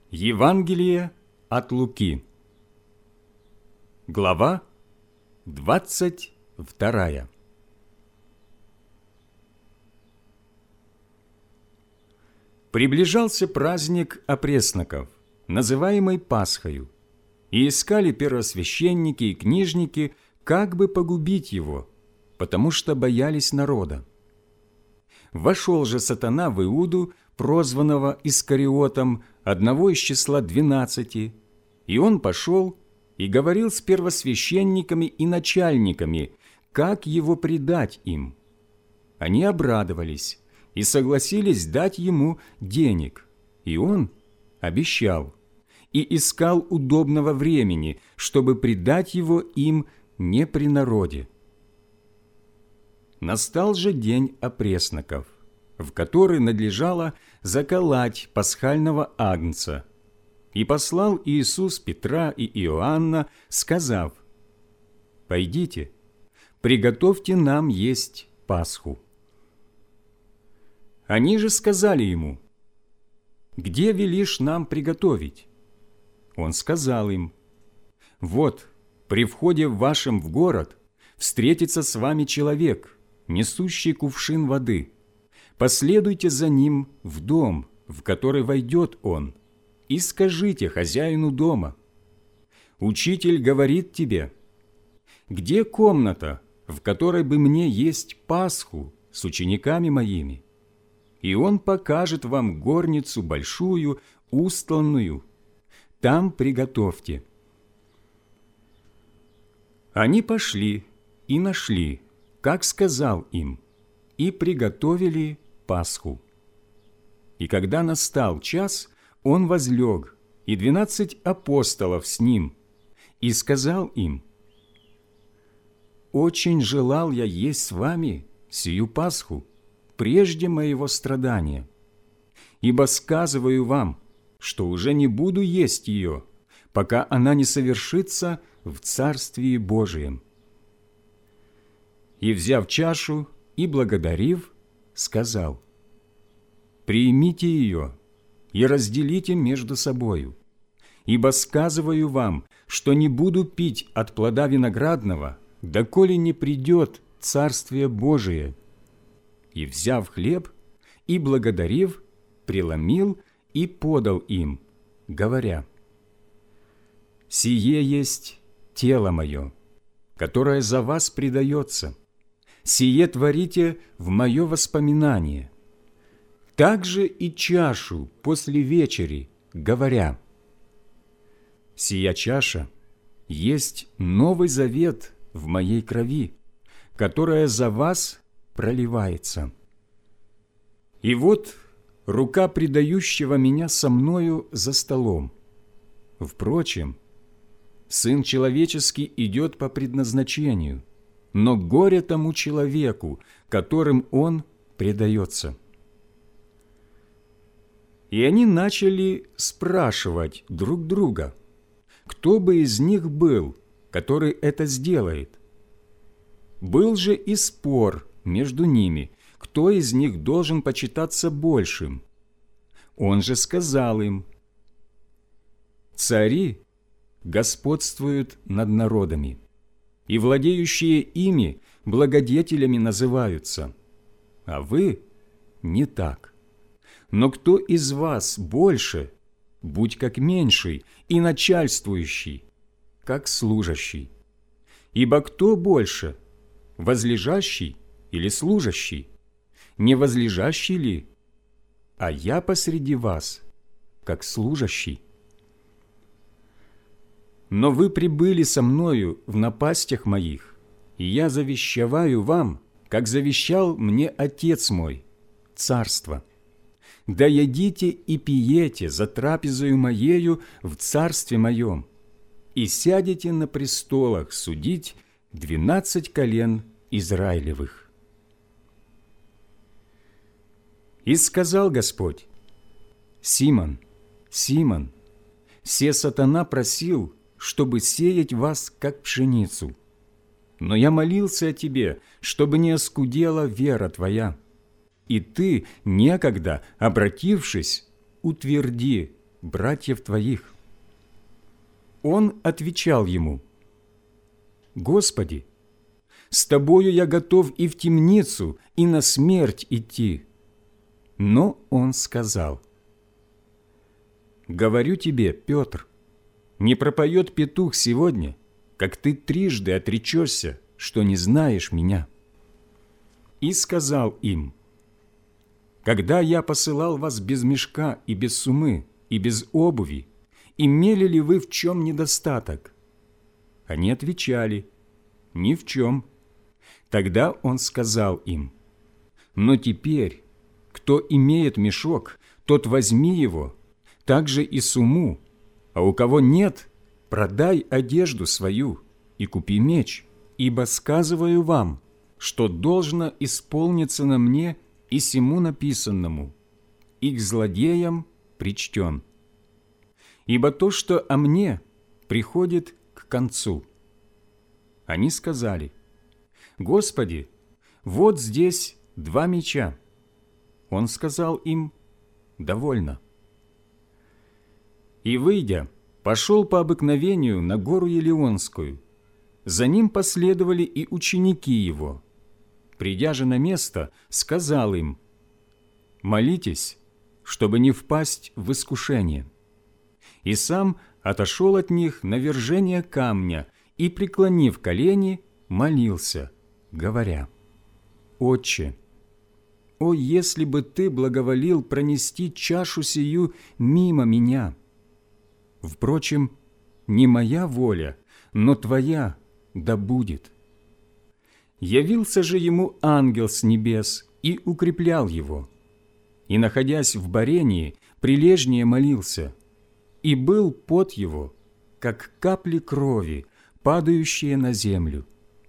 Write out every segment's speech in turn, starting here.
Евангелие от Луки. Глава 22. Приближался праздник опресноков, называемый Пасхою, и искали первосвященники и книжники, как бы погубить его, потому что боялись народа. Вошел же сатана в Иуду, прозванного Искариотом, одного из числа 12, и он пошел и говорил с первосвященниками и начальниками, как его предать им. Они обрадовались и согласились дать ему денег, и он обещал и искал удобного времени, чтобы предать его им не при народе. Настал же день опресноков, в который надлежало заколоть пасхального агнца. И послал Иисус Петра и Иоанна, сказав: «Пойдите, приготовьте нам есть Пасху». Они же сказали ему: «Где велишь нам приготовить?» Он сказал им: «Вот, при входе вашем в город встретится с вами человек, несущий кувшин воды. Последуйте за ним в дом, в который войдет он, и скажите хозяину дома: Учитель говорит тебе: где комната, в которой бы мне есть Пасху с учениками моими? И он покажет вам горницу большую, устланную. Там приготовьте». Они пошли и нашли, как сказал им, и приготовили Пасху. И когда настал час, он возлег, и 12 апостолов с ним, и сказал им: «Очень желал я есть с вами сию Пасху прежде моего страдания. Ибо сказываю вам, что уже не буду есть ее, пока она не совершится в Царствии Божием». И, взяв чашу и благодарив, сказал: «Примите ее и разделите между собою, ибо сказываю вам, что не буду пить от плода виноградного, доколе не придет Царствие Божие». И, взяв хлеб и благодарив, преломил и подал им, говоря: «Сие есть тело мое, которое за вас предается. Сие творите в мое воспоминание». Также и чашу после вечери, говоря: «Сия чаша есть новый завет в моей крови, которая за вас проливается. И вот рука предающего меня со мною за столом. Впрочем, Сын Человеческий идет по предназначению, но горе тому человеку, которым он предается». И они начали спрашивать друг друга, кто бы из них был, который это сделает. Был же и спор между ними, кто из них должен почитаться большим. Он же сказал им: «Цари господствуют над народами, и владеющие ими благодетелями называются, а вы не так. Но кто из вас больше, будь как меньший, и начальствующий, как служащий. Ибо кто больше, возлежащий или служащий? Не возлежащий ли? А я посреди вас, как служащий. Но вы прибыли со мною в напастях моих, и я завещеваю вам, как завещал мне Отец мой, царство. Да едите и пиете за трапезою моею в царстве моем, и сядете на престолах судить 12 колен Израилевых». И сказал Господь: «Симон, Симон, се сатана просил, чтобы сеять вас, как пшеницу. Но я молился о тебе, чтобы не оскудела вера твоя. И ты, некогда обратившись, утверди братьев твоих?» Он отвечал ему: «Господи, с тобою я готов и в темницу, и на смерть идти». Но он сказал: «Говорю тебе, Петр, не пропоет петух сегодня, как ты трижды отречешься, что не знаешь меня». И сказал им: «Когда я посылал вас без мешка и без сумы, и без обуви, имели ли вы в чем недостаток?» Они отвечали: «Ни в чем». Тогда он сказал им: «Но теперь, кто имеет мешок, тот возьми его, также и сумму, а у кого нет, продай одежду свою и купи меч, ибо сказываю вам, что должно исполниться на мне и сему написанному, и к злодеям причтен. Ибо то, что о мне, приходит к концу». Они сказали: «Господи, вот здесь 2 меча». Он сказал им: «Довольно». И, выйдя, пошел по обыкновению на гору Елеонскую. За ним последовали и ученики его. Придя же на место, сказал им: «Молитесь, чтобы не впасть в искушение». И сам отошел от них на вержение камня и, преклонив колени, молился, говоря: «Отче, о, если бы Ты благоволил пронести чашу сию мимо меня! Впрочем, не моя воля, но Твоя да будет». Явился же ему ангел с небес и укреплял его. И, находясь в барении, прилежнее молился, и был пот его, как капли крови, падающие на землю.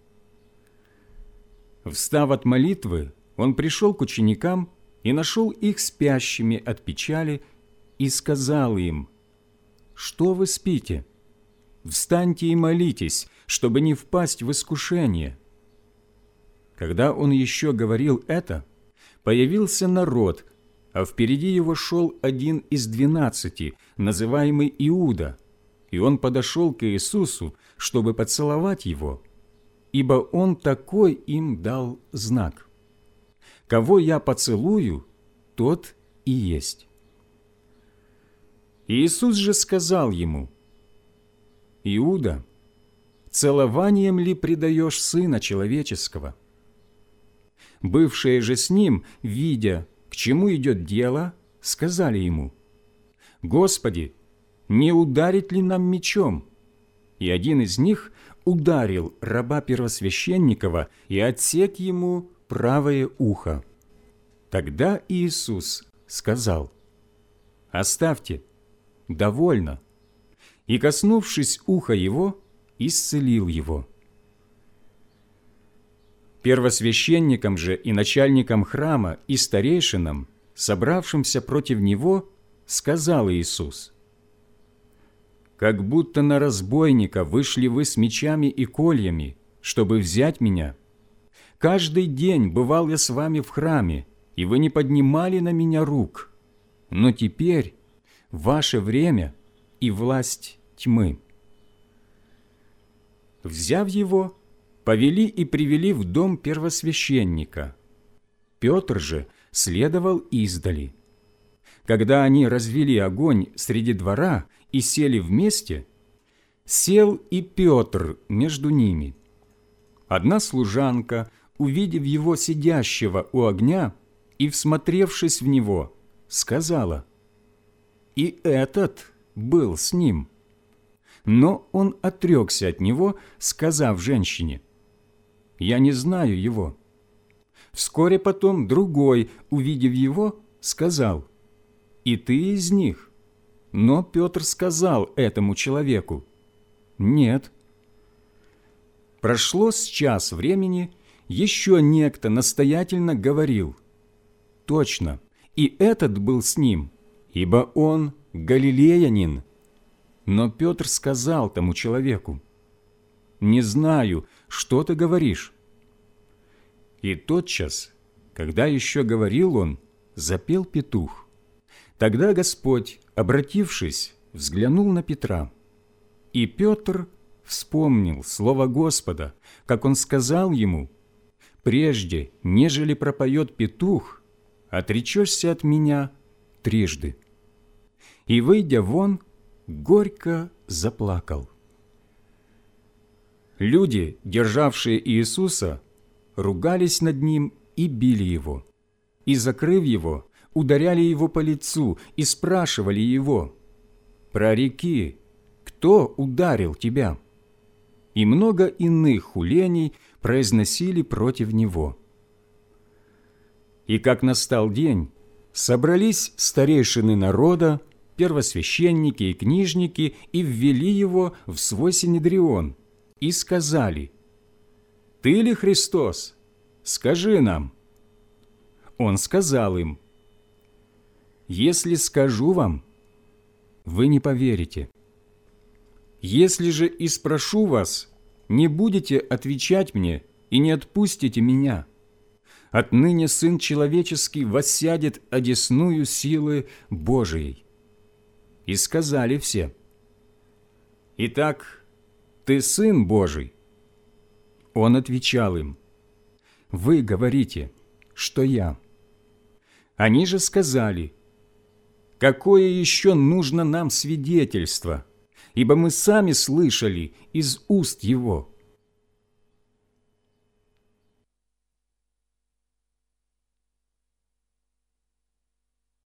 Встав от молитвы, он пришел к ученикам и нашел их спящими от печали, и сказал им: «Что вы спите? Встаньте и молитесь, чтобы не впасть в искушение». Когда он еще говорил это, появился народ, а впереди его шел один из 12, называемый Иуда, и он подошел к Иисусу, чтобы поцеловать его, ибо он такой им дал знак: «Кого я поцелую, тот и есть». Иисус же сказал ему: «Иуда, целованием ли предаешь Сына Человеческого?» Бывшие же с ним, видя, к чему идет дело, сказали ему: «Господи, не ударить ли нам мечом?» И один из них ударил раба первосвященникова и отсек ему правое ухо. Тогда Иисус сказал: «Оставьте, довольно», и, коснувшись уха его, исцелил его. Первосвященникам же и начальникам храма и старейшинам, собравшимся против него, сказал Иисус: «Как будто на разбойника вышли вы с мечами и кольями, чтобы взять меня. Каждый день бывал я с вами в храме, и вы не поднимали на меня рук. Но теперь ваше время и власть тьмы». Взяв его, повели и привели в дом первосвященника. Петр же следовал издали. Когда они развели огонь среди двора и сели вместе, сел и Петр между ними. Одна служанка, увидев его сидящего у огня и всмотревшись в него, сказала: «И этот был с ним». Но он отрекся от него, сказав женщине: «Я не знаю его». Вскоре потом другой, увидев его, сказал: «И ты из них?» Но Петр сказал этому человеку: «Нет». Прошло с час времени, еще некто настоятельно говорил: «Точно, и этот был с ним, ибо он галилеянин». Но Петр сказал тому человеку: «Не знаю, что ты говоришь». И тотчас, когда еще говорил он, запел петух. Тогда Господь, обратившись, взглянул на Петра. И Петр вспомнил слово Господа, как он сказал ему: «Прежде, нежели пропоет петух, отречешься от меня трижды». И, выйдя вон, горько заплакал. Люди, державшие Иисуса, ругались над Ним и били Его. И, закрыв Его, ударяли Его по лицу и спрашивали Его: «Прореки, кто ударил Тебя?» И много иных хулений произносили против Него. И как настал день, собрались старейшины народа, первосвященники и книжники, и ввели Его в свой синедрион, и сказали: «Ты ли Христос? Скажи нам». Он сказал им: «Если скажу вам, вы не поверите. Если же и спрошу вас, не будете отвечать мне и не отпустите меня. Отныне Сын Человеческий воссядет одесную силы Божией». И сказали все: «Итак, Ты Сын Божий?» Он отвечал им: «Вы говорите, что я». Они же сказали: «Какое еще нужно нам свидетельство? Ибо мы сами слышали из уст Его».